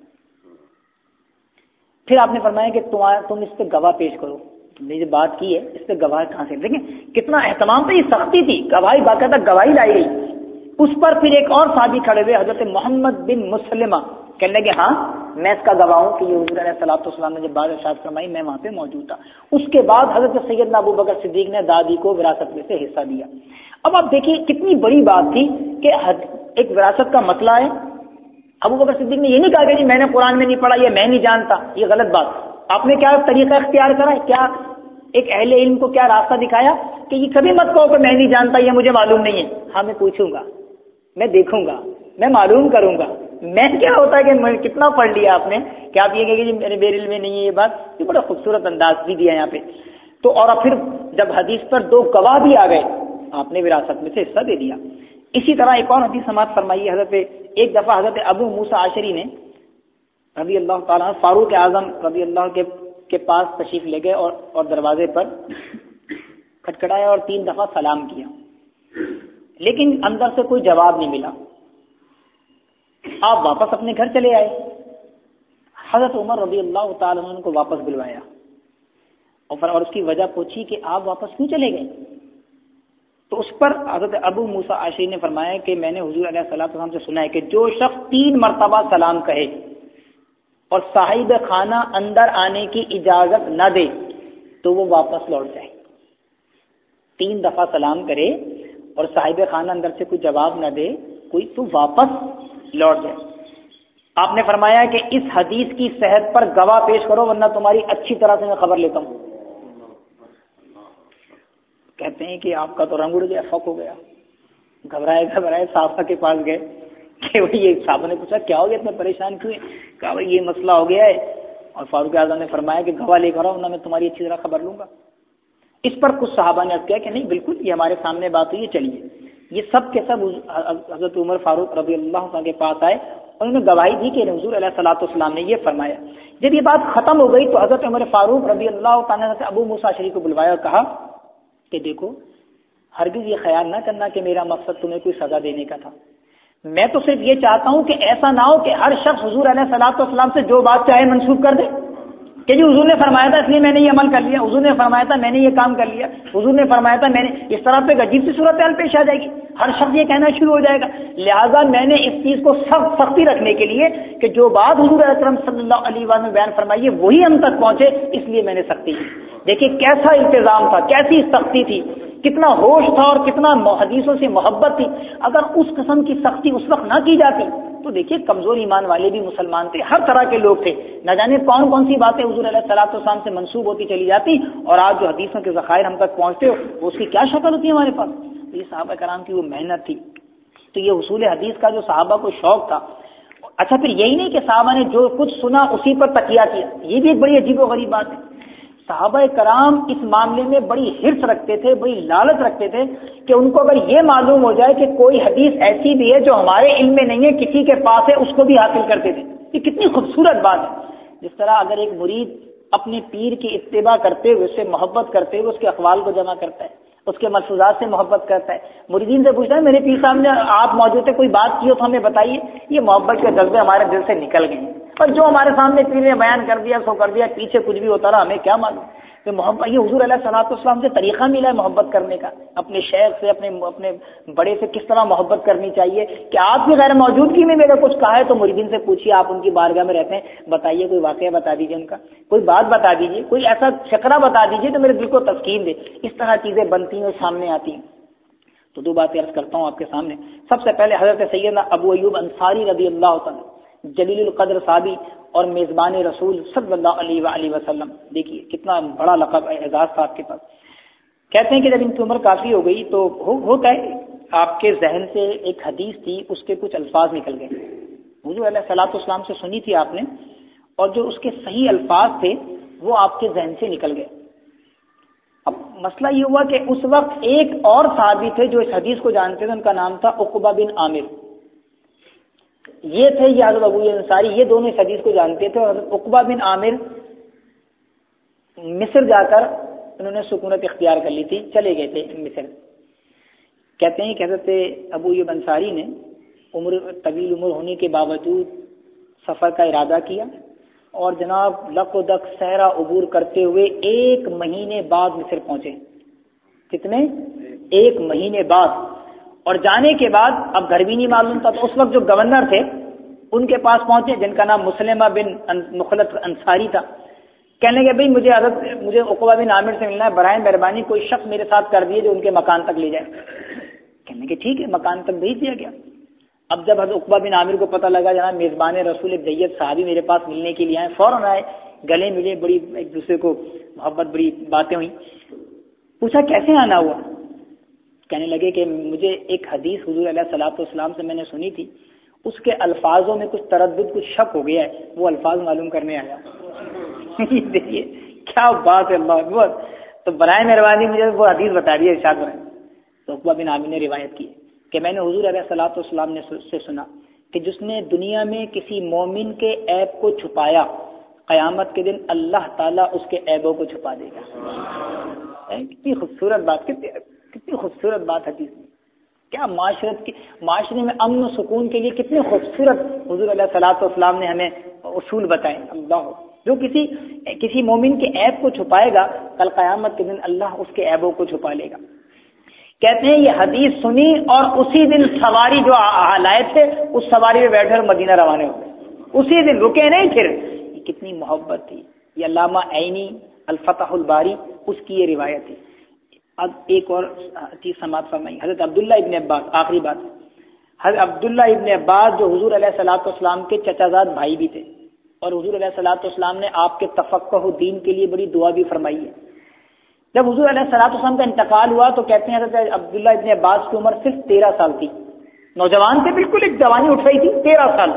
پھر آپ نے فرمایا کہ تم اس پہ گواہ پیش کرو. نے جو بات کی ہے اس پہ گواہ کہاں سے؟ دیکھیں کتنا اہتمام تھا، یہ سختی تھی، گواہی باقاعدہ گواہی لائی گئی. اس پر پھر ایک اور صحابی کھڑے ہوئے حضرت محمد بن مسلمہ، کہنے لگے ہاں میں اس کا گواہ ہوں کہ یہ حضور علیہ الصلوۃ والسلام نے جب بات ارشاد فرمائی میں وہاں پہ موجود تھا. اس کے بعد حضرت سیدنا ابو بکر صدیق نے دادی کو وراثت میں سے حصہ دیا. اب آپ دیکھیے کتنی بڑی بات تھی کہ ایک وراثت کا مسئلہ ہے. ابو بکر صدیق نے یہ نہیں کہا کہ جی میں نے قرآن میں نہیں پڑھا، یہ میں نہیں جانتا، یہ غلط بات. آپ نے کیا طریقہ اختیار کرا ہے؟ کیا ایک اہل علم کو کیا راستہ دکھایا کہ یہ کبھی مت کہو کہ میں نہیں جانتا، یہ مجھے معلوم نہیں ہے. ہاں میں پوچھوں گا، میں دیکھوں گا، میں معلوم کروں گا. میں کیا ہوتا ہے کہ کتنا پڑھ لیا آپ نے کہ آپ یہ کہیں کہ جی میرے علم میں نہیں ہے یہ بات. یہ بڑا خوبصورت انداز بھی دیا یہاں پہ. تو اور پھر جب حدیث پر 2 گواہ بھی آ گئے آپ نے وراثت میں سے حصہ دے دیا. اسی طرح ایک اور حدیث سماعت فرمائی ہے. ایک دفعہ حضرت ابو موسیٰ عاشری نے رضی اللہ تعالیٰ فاروق اعظم رضی اللہ کے پاس تشریف لے گئے اور دروازے پر کھٹکھٹایا اور 3 دفعہ سلام کیا, لیکن اندر سے کوئی جواب نہیں ملا. آپ واپس اپنے گھر چلے آئے. حضرت عمر رضی اللہ تعالیٰ عنہ کو واپس بلوایا اور اس کی وجہ پوچھی کہ آپ واپس کیوں چلے گئے. تو اس پر حضرت ابو موسیٰ عاشری نے فرمایا کہ میں نے حضور علیہ الصلوۃ والسلام سے سنا ہے کہ جو شخص 3 مرتبہ سلام کہے اور صاحب خانہ اندر آنے کی اجازت نہ دے تو وہ واپس لوٹ جائے. 3 دفعہ سلام کرے اور صاحب خانہ اندر سے کوئی جواب نہ دے کوئی تو واپس لوٹ جائے. آپ نے فرمایا کہ اس حدیث کی صحت پر گواہ پیش کرو ورنہ تمہاری اچھی طرح سے میں خبر لیتا ہوں. کہتے ہیں کہ آپ کا تو رنگ اڑ گیا, فق ہو گیا, گھبرائے صحابہ کے پاس گئے کہ یہ صحابہ نے پوچھا کیا ہو گیا, اتنے پریشان کیوں ہیں؟ کہا بھائی یہ مسئلہ ہو گیا ہے. اور فاروق اعظم نے فرمایا کہ گواہ لے کر آؤ ورنہ میں تمہاری اچھی طرح خبر لوں گا. اس پر کچھ صحابہ نے کہا کہ نہیں بالکل یہ ہمارے سامنے بات ہوئی ہے, چلیے. یہ سب کے سب حضرت عمر فاروق رضی اللہ عنہ کے پاس آئے اور انہوں نے گواہی دی کہ حضور علیہ الصلوۃ والسلام نے یہ فرمایا. جب یہ بات ختم ہو گئی تو حضرت عمر فاروق رضی اللہ تعالیٰ نے ابو موسیٰ عاشری کو بلوایا اور کہا کہ دیکھو ہرگز یہ خیال نہ کرنا کہ میرا مقصد تمہیں کوئی سزا دینے کا تھا. میں تو صرف یہ چاہتا ہوں کہ ایسا نہ ہو کہ ہر شخص حضور علیہ الصلوۃ والسلام سے جو بات چاہے منسوخ کر دے کہ جی حضور نے فرمایا تھا اس لیے میں نے یہ عمل کر لیا, حضور نے فرمایا تھا میں نے یہ کام کر لیا, حضور نے فرمایا تھا میں نے. اس طرح پہ عجیب سی صورتحال پیش آ جائے گی, ہر شخص یہ کہنا شروع ہو جائے گا. لہٰذا میں نے اس چیز کو سختی رکھنے کے لیے کہ جو بات حضور اکرم صلی اللہ علیہ وسلم نے بیان فرمائی ہے وہی ہم تک پہنچے, اس لیے میں نے سختی کی. دیکھیے کیسا التزام تھا, کیسی سختی تھی, کتنا ہوش تھا اور کتنا حدیثوں سے محبت تھی. اگر اس قسم کی سختی اس وقت نہ کی جاتی تو دیکھیے کمزور ایمان والے بھی مسلمان تھے, ہر طرح کے لوگ تھے, نہ جانے کون کون سی باتیں حضور علیہ الصلوۃ والسلام سے منسوب ہوتی چلی جاتی, اور آج جو حدیثوں کے ذخائر ہم تک پہنچتے ہو وہ اس کی کیا شکل ہوتی ہے ہمارے پاس. یہ صحابہ کرام کی وہ محنت تھی. تو یہ حصول حدیث کا جو صحابہ کو شوق تھا. اچھا پھر یہی نہیں کہ صحابہ نے جو کچھ سنا اسی پر تکیہ کیا, یہ بھی ایک بڑی عجیب و غریب بات ہے. صحابہ کرام اس معاملے میں بڑی حرص رکھتے تھے, بڑی لالچ رکھتے تھے کہ ان کو اگر یہ معلوم ہو جائے کہ کوئی حدیث ایسی بھی ہے جو ہمارے علم میں نہیں ہے, کسی کے پاس ہے, اس کو بھی حاصل کرتے تھے. یہ کتنی خوبصورت بات ہے. جس طرح اگر ایک مرید اپنے پیر کی اتباع کرتے ہوئے, اس سے محبت کرتے ہوئے اس کے اقوال کو جمع کرتا ہے, اس کے ملفوظات سے محبت کرتا ہے, مریدین سے پوچھتا ہے میرے پیر صاحب نے آپ موجود تھے, کوئی بات کی ہو تو ہمیں بتائیے. یہ محبت کے جذبے ہمارے دل سے نکل گئے ہیں, اور جو ہمارے سامنے پیر نے بیان کر دیا سو کر دیا, پیچھے کچھ بھی ہوتا رہا ہمیں کیا معلوم. کہ محبت یہ حضور علیہ الصلوۃ والسلام سے طریقہ ملا ہے محبت کرنے کا, اپنے شیخ سے اپنے بڑے سے کس طرح محبت کرنی چاہیے. کہ آپ کی غیر موجودگی میں میرا کچھ کہا ہے تو مریدین سے پوچھیے, آپ ان کی بارگاہ میں رہتے ہیں, بتائیے کوئی واقعہ بتا دیجیے, ان کا کوئی بات بتا دیجیے, کوئی ایسا فقرہ بتا دیجیے تو میرے دل کو تسکین دے. اس طرح چیزیں بنتی ہیں اور سامنے آتی ہیں. تو 2 باتیں عرض کرتا ہوں آپ کے سامنے. سب سے پہلے حضرت سیدنا ابو ایوب انصاری رضی اللہ تعالی جلیل القدر صحابی اور میزبان رسول صلی اللہ علیہ وآلہ وسلم. دیکھیے کتنا بڑا لقب اعزاز تھا آپ کے پاس. کہتے ہیں کہ جب ان کی عمر کافی ہو گئی تو ہوتا ہے آپ کے ذہن سے ایک حدیث تھی, اس کے کچھ الفاظ نکل گئے. حضور علیہ الصلوۃ والسلام سے سنی تھی آپ نے, اور جو اس کے صحیح الفاظ تھے وہ آپ کے ذہن سے نکل گئے. اب مسئلہ یہ ہوا کہ اس وقت ایک اور صحابی تھے جو اس حدیث کو جانتے تھے, ان کا نام تھا عقبہ بن عامر. یہ تھے یہ حضرت ابو انصاری, یہ دونوں اس حدیث کو جانتے تھے. اور حضرت عقبہ بن عامر مصر جا کر انہوں نے سکونت اختیار کر لی تھی, چلے گئے تھے مصر. کہتے ہیں کہ حضرت ابو انصاری نے طویل عمر ہونے کے باوجود سفر کا ارادہ کیا, اور جناب لق و دق صحرا عبور کرتے ہوئے 1 مہینے بعد مصر پہنچے. کتنے؟ 1 مہینے بعد. اور جانے کے بعد اب گھر بھی نہیں معلوم تھا, تو اس وقت جو گورنر تھے ان کے پاس پہنچے, جن کا نام مسلمہ بن مخلط انصاری تھا. کہنے لگے بھئی مجھے عقبہ بن عامر سے ملنا ہے, برائے مہربانی کوئی شخص میرے ساتھ کر دیے جو ان کے مکان تک لے جائے. کہنے لگے ٹھیک ہے, مکان تک بھیج دیا گیا. اب جب حضرت عقبہ بن عامر کو پتہ لگا جناب میزبان رسول ایک جید صحابی میرے پاس ملنے کے لیے آئے, فوراً آئے, گلے ملے, بڑی ایک دوسرے کو محبت, بڑی باتیں ہوئی. پوچھا کیسے آنا ہوا؟ کہنے لگے کہ مجھے ایک حدیث حضور علیہ الصلوۃ والسلام سے میں نے سنی تھی, اس کے الفاظوں میں کچھ تردد, کچھ شک ہو گیا ہے, وہ الفاظ معلوم کرنے آیا. دیکھیے کیا بات ہے, اللہ اکبر. تو برائے مہربانی مجھے وہ حدیث بتا دی ارشاد فرمائیں. تو عقبہ بن عامر نے روایت کی کہ میں نے حضور علیہ الصلوۃ والسلام نے سے سنا کہ جس نے دنیا میں کسی مومن کے عیب کو چھپایا قیامت کے دن اللہ تعالیٰ اس کے عیبوں کو چھپا دے گا. کتنی خوبصورت بات، کتنی خوبصورت بات حدیث میں. کیا معاشرے میں امن و سکون کے لیے کتنے خوبصورت حضور علیہ الصلوۃ والسلام نے ہمیں اصول بتائے. اللہ جو کسی مومن کے عیب کو چھپائے گا کل قیامت کے دن اللہ اس کے عیبوں کو چھپا لے گا. کہتے ہیں یہ حدیث سنی اور اسی دن سواری جو لائے تھے اس سواری میں بیٹھے اور مدینہ روانہ ہو گئے. اسی دن رکے نہیں پھر. کتنی محبت تھی. یہ علامہ عینی الفتح الباری اس کی یہ روایت ہے. اب ایک اور چیز سماعت فرمائی. حضرت عبداللہ ابن عباس، آخری بات، حضرت عبداللہ ابن عباس جو حضور علیہ الصلوۃ والسلام کے چچا زاد بھائی بھی تھے اور حضور علیہ الصلوۃ والسلام نے آپ کے تفقہ دین کے لیے بڑی دعا بھی فرمائی ہے. جب حضور علیہ الصلوۃ والسلام کا انتقال ہوا تو کہتے ہیں حضرت عبداللہ ابن عباس کی عمر صرف 13 سال تھی. نوجوان تھے، بالکل ایک جوانی اٹھ رہی تھی، 13 سال.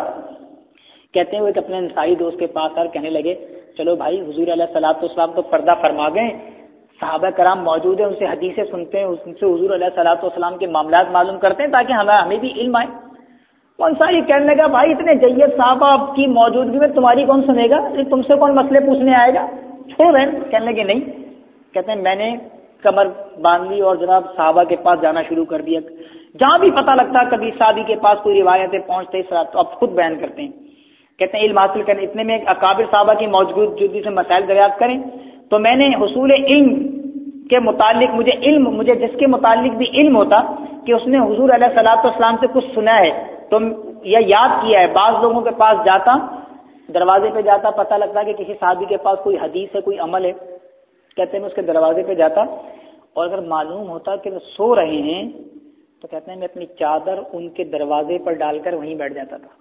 کہتے ہیں وہ ایک اپنے انصاری دوست کے پاس آ کہنے لگے چلو بھائی حضور علیہ الصلوۃ والسلام تو پردہ فرما گئے، صحابہ کرام موجود ہیں، ان سے حدیثیں سنتے ہیں، ان سے حضور علیہ الصلوۃ والسلام کے معاملات معلوم کرتے ہیں تاکہ ہمیں بھی علم آئے. وہ انصاری کہنے لگا بھائی اتنے جید صحابہ کی موجودگی میں تمہاری کون سنے گا، تم سے کون مسئلے پوچھنے آئے گا، چھوڑ رہے. کہنے لگے نہیں. کہتے ہیں میں نے کمر باندھ لی اور جناب صحابہ کے پاس جانا شروع کر دیا. جہاں بھی پتہ لگتا کبھی صحابی کے پاس کوئی روایتیں پہنچتے تو اب خود بیان کرتے ہیں. کہتے ہیں علم حاصل کریں، اتنے میں اکابر صحابہ کی موجودگی سے مسائل دریافت کریں تو میں نے حصول علم کے متعلق مجھے جس کے متعلق بھی علم ہوتا کہ اس نے حضور علیہ الصلوۃ والسلام سے کچھ سنا ہے تو یا یاد کیا ہے، بعض لوگوں کے پاس جاتا، دروازے پہ جاتا، پتہ لگتا کہ کسی صحابی کے پاس کوئی حدیث ہے، کوئی عمل ہے. کہتے ہیں میں اس کے دروازے پہ جاتا اور اگر معلوم ہوتا کہ وہ سو رہے ہیں تو کہتے ہیں میں اپنی چادر ان کے دروازے پر ڈال کر وہیں بیٹھ جاتا تھا.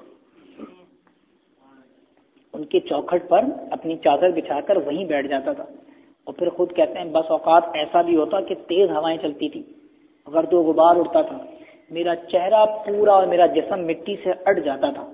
ان کے چوکھٹ پر اپنی چادر بچھا کر وہیں بیٹھ جاتا تھا. اور پھر خود کہتے ہیں بس اوقات ایسا بھی ہوتا کہ تیز ہوائیں چلتی تھی، گرد و غبار اڑتا تھا، میرا چہرہ پورا اور میرا جسم مٹی سے اٹ جاتا تھا،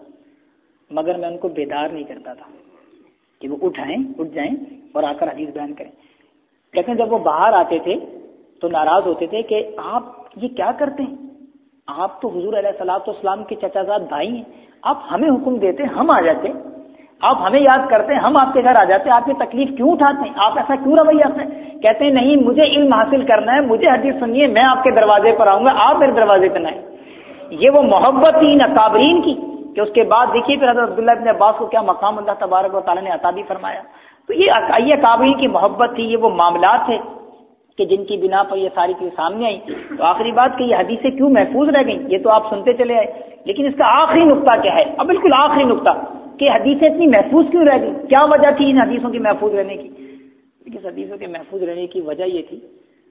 مگر میں ان کو بیدار نہیں کرتا تھا کہ وہ اٹھ جائیں اور آ کر حدیث بیان کریں. کہتے ہیں جب وہ باہر آتے تھے تو ناراض ہوتے تھے کہ آپ یہ کیا کرتے ہیں، آپ تو حضور علیہ الصلوۃ والسلام کے چچا زاد بھائی ہیں، آپ ہمیں حکم دیتے ہم آ جاتے، آپ ہمیں یاد کرتے ہم آپ کے گھر آ جاتے، آپ یہ تکلیف کیوں اٹھاتے ہیں، آپ ایسا کیوں رویہ رکھتے ہیں. کہتے ہیں نہیں، مجھے علم حاصل کرنا ہے، مجھے حدیث سننی ہے، میں آپ کے دروازے پر آؤں گا، آپ میرے دروازے پہ نہ آئیں. یہ وہ محبت تھی ان اکابرین کی کہ اس کے بعد دیکھیے پھر حضرت عبداللہ ابن عباس کو کیا مقام اللہ تبارک و تعالیٰ نے عطا بھی فرمایا. تو یہ اکابرین کی محبت تھی، یہ وہ معاملات تھے کہ جن کی بنا پر یہ ساری چیزیں سامنے آئی. تو آخری بات کہ یہ حدیثیں کیوں محفوظ رہ گئیں، یہ تو آپ سنتے چلے آئے، لیکن اس کا آخری نقطہ کیا ہے، اب بالکل آخری نقطہ کہ حدیثیں اتنی محفوظ کیوں رہ گئی، کیا وجہ تھی ان حدیثوں کی محفوظ رہنے کی. اس حدیثوں کے محفوظ رہنے کی وجہ یہ تھی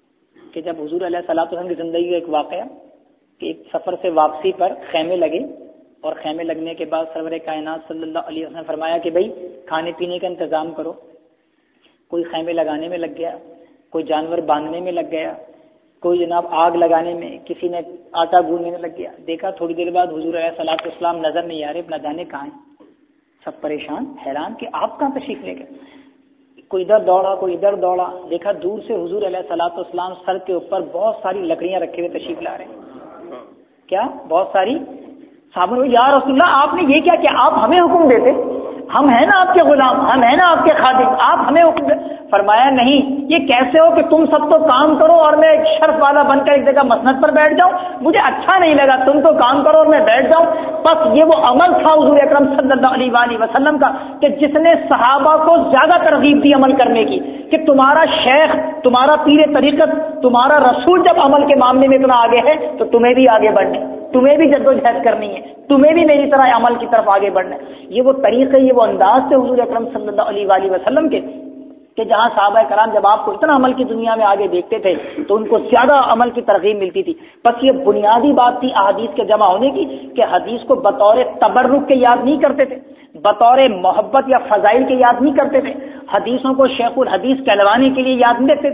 کہ جب حضور علیہ الصلوۃ والسلام کی زندگی کا ایک واقعہ کہ ایک سفر سے واپسی پر خیمے لگے اور خیمے لگنے کے بعد سرور کائنات صلی اللہ علیہ وسلم نے فرمایا کہ بھائی کھانے پینے کا انتظام کرو. کوئی خیمے لگانے میں لگ گیا، کوئی جانور باندھنے میں لگ گیا، کوئی جناب آگ لگانے میں، کسی نے آٹا گوندنے میں لگ گیا. دیکھا تھوڑی دیر بعد حضور علیہ الصلوۃ والسلام نظر نہیں آ رہے، نہ جانے کہاں ہیں. سب پریشان حیران کہ آپ کہاں تشریف لے گئے. کوئی ادھر دوڑا، کوئی ادھر دوڑا، دیکھا دور سے حضور علیہ الصلوۃ والسلام سر کے اوپر بہت ساری لکڑیاں رکھے ہوئے تشریف لا رہے ہیں. کیا بہت ساری صحابہ یا رسول اللہ آپ نے یہ کیا کہ آپ ہمیں حکم دیتے، ہم ہیں نا آپ کے غلام، ہم ہیں نا آپ کے خادم، آپ ہمیں حکم دے. فرمایا نہیں، یہ کیسے ہو کہ تم سب تو کام کرو اور میں ایک شرف والا بن کر ایک جگہ مسند پر بیٹھ جاؤں، مجھے اچھا نہیں لگا، تم تو کام کرو اور میں بیٹھ جاؤں. بس یہ وہ عمل تھا حضور اکرم صلی اللہ علیہ وآلہ وسلم کا کہ جس نے صحابہ کو زیادہ ترغیب دی عمل کرنے کی کہ تمہارا شیخ، تمہارا پیر طریقت، تمہارا رسول جب عمل کے معاملے میں اتنا آگے ہے تو تمہیں بھی آگے بڑھنے، تمہیں بھی جدوجہد کرنی ہے، تمہیں بھی میری طرح عمل کی طرف آگے بڑھنا ہے. یہ وہ طریقے، یہ وہ انداز تھے حضور اکرم صلی اللہ علیہ وآلہ وسلم کے کہ جہاں صحابہ کرام جب آپ کو اتنا عمل کی دنیا میں آگے دیکھتے تھے تو ان کو زیادہ عمل کی ترغیب ملتی تھی. بس یہ بنیادی بات تھی احادیث کے جمع ہونے کی کہ حدیث کو بطور تبرک کے یاد نہیں کرتے تھے، بطور محبت یا فضائل کے یاد نہیں کرتے تھے، حدیثوں کو شیخ الحدیث کہلوانے کے لیے یاد نہیں رکھتے تھے.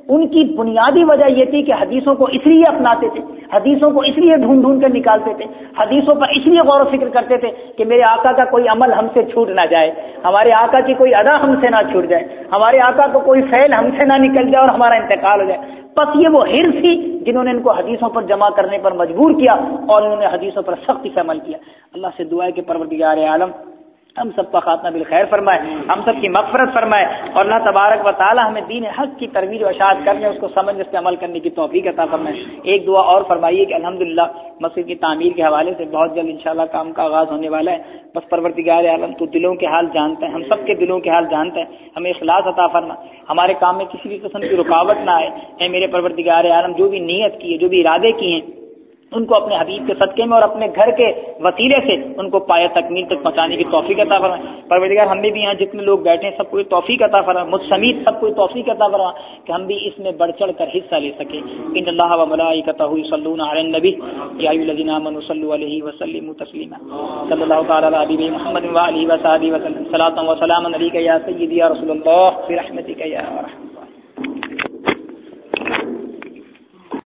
ان کی بنیادی وجہ یہ تھی کہ حدیثوں کو اس لیے اپناتے تھے، حدیثوں کو اس لیے ڈھونڈ ڈھونڈ کر نکالتے تھے، حدیثوں پر اس لیے غور و فکر کرتے تھے کہ میرے آقا کا کوئی عمل ہم سے چھوٹ نہ جائے، ہمارے آقا کی کوئی ادا ہم سے نہ چھوٹ جائے، ہمارے آقا کو کوئی فعل ہم سے نہ نکل جائے اور ہمارا انتقال ہو جائے۔ بس یہ وہ حرص تھی جنہوں نے ان کو حدیثوں پر جمع کرنے پر مجبور کیا اور انہوں نے حدیثوں پر سختی سے عمل کیا۔ اللہ سے دعا ہے کہ پروردگار عالم ہم سب کا خاتمہ بالخیر فرمائے، ہم سب کی مغفرت فرمائے، اور اللہ تبارک و تعالی ہمیں دین حق کی ترویج و اشاعت کرنے، اس کو سمجھنے، اس پہ عمل کرنے کی توفیق عطا فرمائے۔ ایک دعا اور فرمائیے کہ الحمدللہ مسجد کی تعمیر کے حوالے سے بہت جلد انشاءاللہ کام کا آغاز ہونے والا ہے۔ بس پروردگار عالم تو دلوں کے حال جانتا ہے، ہم سب کے دلوں کے حال جانتا ہے، ہمیں اخلاص عطا فرما، ہمارے کام میں کسی بھی قسم کی رکاوٹ نہ آئے۔ اے میرے پروردگار عالم جو بھی نیت کی ہے، جو بھی ارادے کیے ہیں، ان کو اپنے حبیب کے صدقے میں اور اپنے گھر کے وسیلے سے ان کو پایہ تکمیل تک پہنچانے کی توفیق عطا فرما۔ پروردگار ہم بھی یہاں جتنے لوگ بیٹھے ہیں سب کو توفیق عطا فرما، مجھ سمیت سب کو توفیق عطا فرما کہ ہم بھی اس میں بڑھ چڑھ کر حصہ لے سکیں۔ ان اللہ و ملائکتہ یصلون علی النبی یا ایھا الذین آمنوا صلوا علیہ وسلموا تسلیما۔ صلی اللہ تعالی علی حبیبہ محمد و آلہ و صحبہ وسلم۔ صلاۃ و سلام علیک یا سیدی یا رسول اللہ برحمتک یا ارحم۔